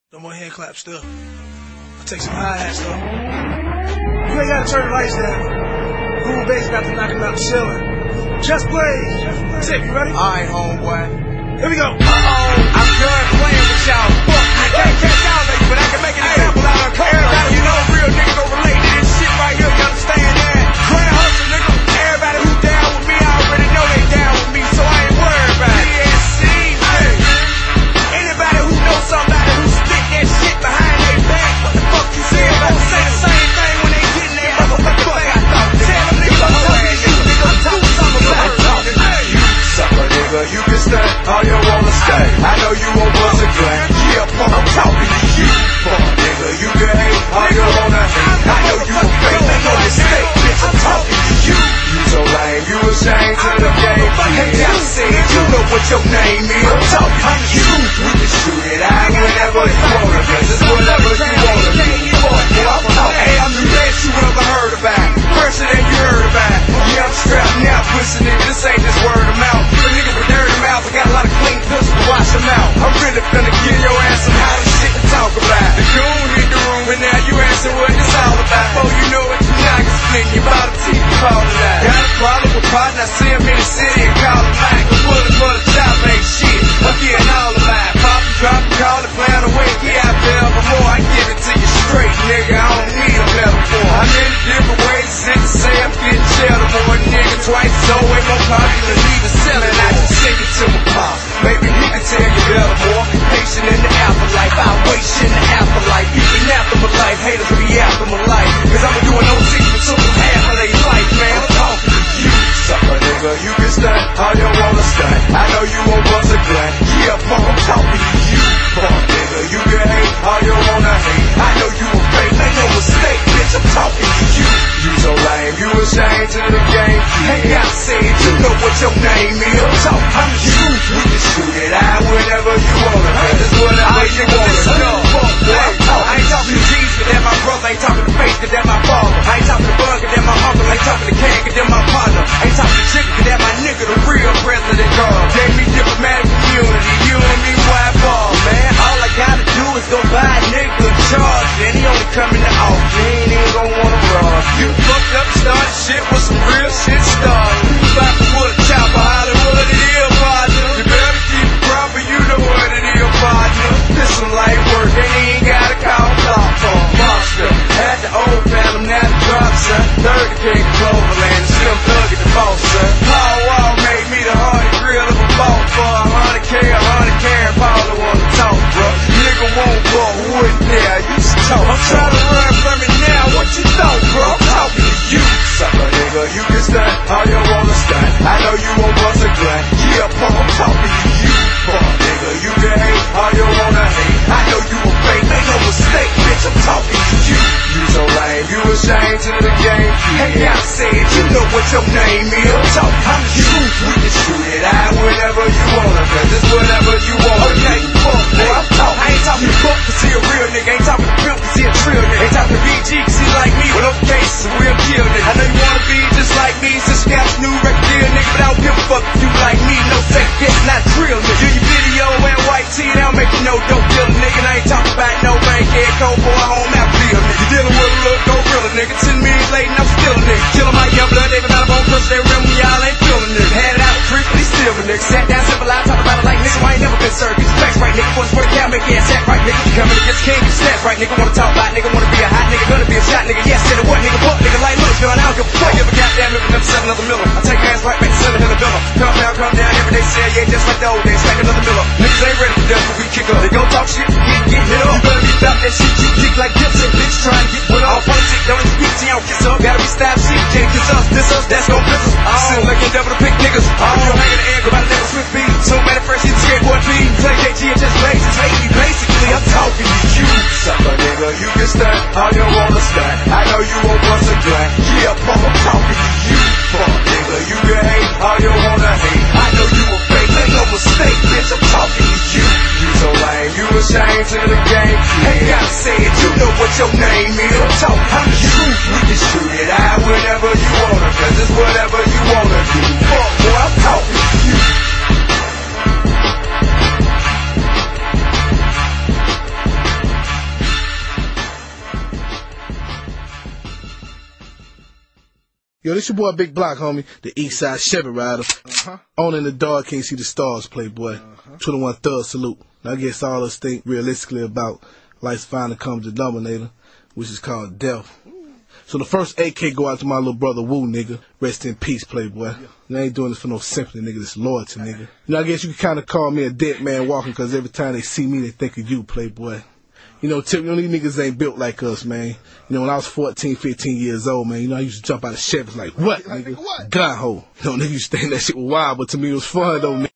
No more hand claps still. I'll take some hi-hats though. You ain't gotta turn the lights down. Cool bass about to knock him out the ceiling. Just Blaze. Tip, you ready? Alright, homeboy. Here we go. I'm done playing with y'all. Fuck, I can't catch y'all niggas, but I can make an example out of everybody. You know, real niggas gon' relate to this shit right here. You understand that? Grand hustle, nigga. Everybody who down with me, I already know they down with me, so I ain't worried about it. PSC, hey. Anybody who knows somebody who spit that shit behind their back, what the fuck you say about to say the same thing when they get in their motherfucking back? Tell them niggas I'm talking to you, nigga. I'm talking something about it. You sucker, nigga. You can stunt all you wanna stay. I know you won't bust a gun. Yeah, punk, I'm talking to you. Punk, nigga. You can hate all you wanna hate. I know you a fake, make no mistake, bitch. I'm talking to you. You so lame, you ashamed to the game. Hey, I said, you know what your name is. I'm talking to you. We can shoot it out whenever you wanna, cause it's whatever you wanna do. I'm talking. Hey, I'm the best you ever heard about. Person that you heard about. Yeah, I'm strapped now, pussy nigga. This ain't just word of mouth. The niggas with dirty mouth, I got a lot of clean pistols to wash them out. I'm really finna give your ass some hot shit to talk about. The goon hit the room, and now you asking what it's all about. Before you know it, you knock and split your bottom teeth and fall it out. Got a problem with partner, I see him in the city and call him back. The bullet for the chop ain't shit. I'm getting all about. Pop and drop and call it, plan away. Yeah, I fell before I give it to you straight, nigga. I don't need a metaphor. I'm in different ways, sick to say I'm getting cheddar more, nigga. Twice so way more popular than even selling. I can sing it to my pop. Maybe he can tell you better more. Patient in the afterlife, I wait shit in the afterlife. Even after my life, haters will be after my life. Cause I'ma do no secret to them half of their life, man. I'm talking to you, sucker nigga. You can stunt all you wanna stunt. I know you won't bust a gun. Yeah, punk, I'm talking to you, punk nigga. You can hate all you wanna hate. I know you a fake, make no mistake, bitch. I'm talking to you. You so lame, you ashamed to the game. Hey, I said, you know what your name is. I'm talking to you. We can shoot it out whenever you wanna. Cause it's whatever you wanna. I ain't talking to G's, cause they're my brother. I ain't talking to Faith, cause they're my father. I ain't talking to Bug, cause they're my uncle. I ain't talking to Ken, cause they're my partner. I ain't talking to Chicken, cause they're my nigga, the real president God. Gave me diplomatic immunity, you and me, why ball, man? All I gotta do is go buy a nigga a charge. Then he only coming to off, you ain't even gon' wanna rob. You fucked up, started shit with some real shit started. You about to pull a chopper, Hollywood, it is, partner. You better keep it proper, you know what it is, partner. This some light work, and he ain't gotta call clock for a monster. Had the old phantom, now the drop, son. 30 King Cloverland, Slim Thug at the boss, son. Paul Wall made me the hardest grill of a ball for 100K, 100K, and Paul the one to talk, bro. Nigga won't go, wouldn't dare, you should talk. I'm trying to run from it now, what you thought, bro? I'm talking to you, sucker nigga. You can stunt all you wanna stunt. I know you won't bust a gun. Yeah, punk, I'm talking to you, punk nigga. You can hate all you wanna hate. I know you a fake, make no mistake, bitch. I'm talking to you. You so lame, you ashamed to the game. Hey, I said, you know what your name is. I'm talking to you. We can shoot it out whenever you wanna, cause it's whatever you wanna. Okay, fuck, boy, I'm talking. I ain't talking to fuck cause he a real nigga. Ain't talking to pimp cause he a trill nigga. Ain't talking to BG cause he like me. With no cases, a real kill nigga. I know you wanna be just like me, since you got a new record deal, nigga. But I don't give a fuck if you like me. No fake bitch, not drill nigga. Do your video and white tee, that'll make you know dope dealer nigga. And I ain't talking about no bank head, cold boy, home out deal nigga. You dealing with a little dope gorilla nigga. 10 minutes late and I'm still a nigga. Kill 'em my young blood, they got a bone crush, they rim when y'all ain't feeling nigga. Had it out the creek, but he still a nigga. Sat down, simple out, talk about it like nigga. I ain't never been served. These facts right nigga. Wanna swear the cow, make your ass act right nigga. You coming against king, you stats right nigga. Wanna talk about nigga, wanna be a hot nigga, gonna be a shot nigga. Yes, said it what nigga, fuck nigga, like look, feeling I don't give a fuck. Give a goddamn if I'm 7 another Miller. I take ass right back to 7 another Miller. Come down, every day, say yeah, just like the old days, stack another Miller. Niggas ain't ready for death, but we kick up. They gon' talk shit, get hit up. You better be about that shit, you kick like Gibson, bitch, try to get put off. Politics, don't speak to y'all, kiss up. Gotta be stab shit, can't kiss us, this us, that's gon' piss us. Still like a devil to pick niggas. You hang in the air, go by the never swift beat. So many fresh, he's skateboard beat. Play KG and just lazy, hate me, basically, I'm talking to you, sucker nigga. You can stunt all you wanna stunt. I know you won't bust a gun. Yeah, punk, I'm talking to you, punk nigga. You can hate all you wanna hate. I know you a fake, make no mistake, bitch. I'm talking to you. You so lame, you ashamed to the game. Hey, I said, you know what your name is. I'm talking to you. We can shoot it out whenever you wanna, cause it's whatever you wanna do. Fuck, boy, I'm talking to you. Yo, this your boy Big Block, homie. The East Side Chevy Rider. On in the dark, can't see the stars, playboy. 21 Thug salute. Now I guess all us think realistically about life's finally comes the denominator, which is called death. So the first AK go out to my little brother Woo, nigga. Rest in peace, playboy. I ain't doing this for no sympathy, nigga. This loyalty, nigga. You know, I guess you can kind of call me a dead man walking, because every time they see me, they think of you, playboy. You know, typically these niggas ain't built like us, man. You know, when I was 14, 15 years old, man, you know, I used to jump out of Chevys like, what, nigga? Gun hole. You know, nigga used to think that shit was wild, but to me it was fun, though, nigga.